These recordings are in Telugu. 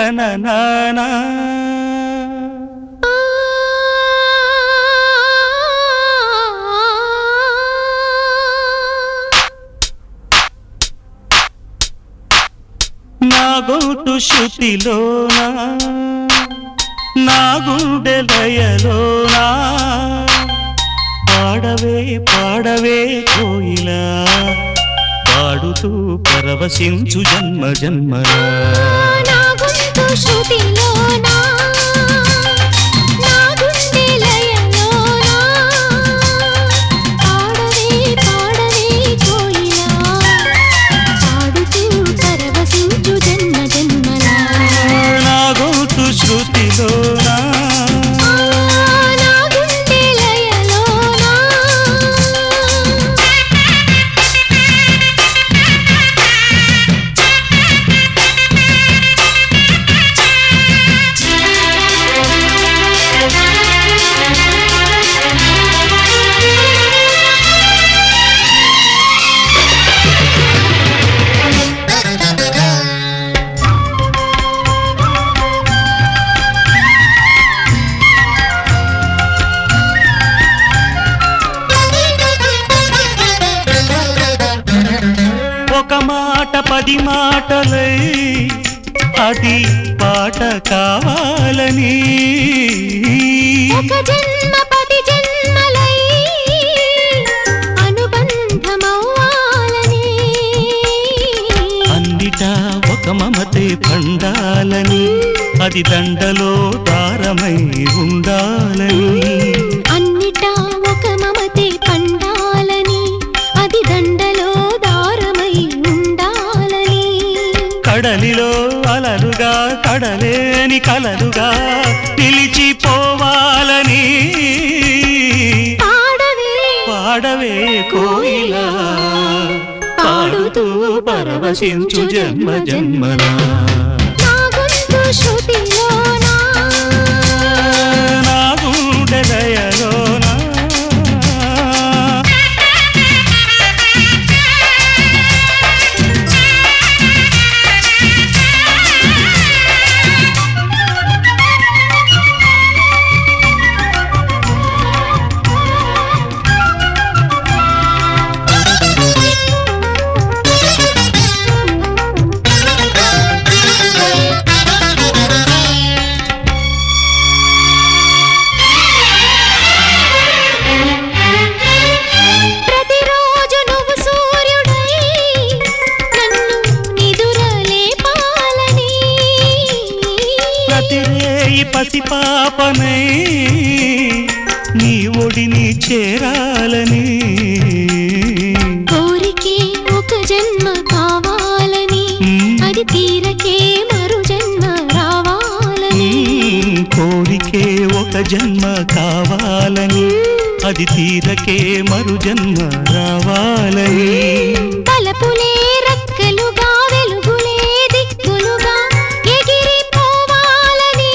తననానా నా గొంతు శృతిలోనా నా గుండె లయలోనా పాడవే పాడవే కోయిలా పాడుతూ పరవశించు జన్మ జన్మలా నా గొంతు శృతిలోనా నా గుండె లయలోనా పాడవే పాడవే కోయిలా పాడుతూ పరవశించు జన్మ జన్మలా నా గొంతు శృతిలోనా ఒక మాట పది మాటలై అది పాట కావాలని ఒక జన్మ పది జన్మలై అనుబంధమవ్వాలని అన్నిటా ఒక మమతే పండాలని అది దండలో దారమై ఉండాలని అన్నిటా ఒక మమతే పండాలని అది దండలో దారమై ఉండాలని కడలిలో అలలుగా కడలేని కలలుగా నిలిచిపోవాలని పాడవే పాడవే కోయిలా పాడుతూ పరవశించు జన్మ జన్మలా నా గొంతు శృతిలోనా నా గుండె లయలోనా ప్రతిరోజు నువ్వు సూర్యుడై నన్ను నిదురలేపాలని ప్రతిరేయి పసిపాపనై నీ ఒడిని చేరాలని కోరికే ఒక జన్మ కావాలని అది తీరకే మరు జన్మ రావాలని కోరికే ఒక జన్మ కావాలని అది తీరకే మరు జన్మ రావాలని తలపులే రెక్కలుగా వెలుగులే దిక్కులుగా ఎగిరిపోవాలని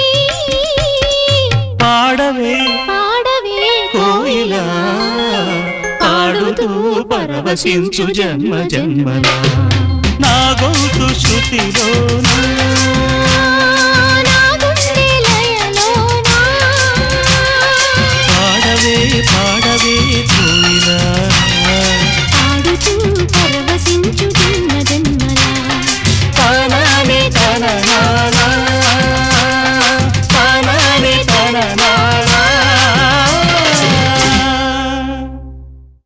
పాడవే పాడవే కోయిలా పాడుతూ పరవశించు జన్మ జన్మలా నా గొంతు శృతిలోనా నా గుండె లయలోనా పాడవే పాడవే కోయిలా పాడుతూ పరవశించు జన్మ జన్మలా తననే తననా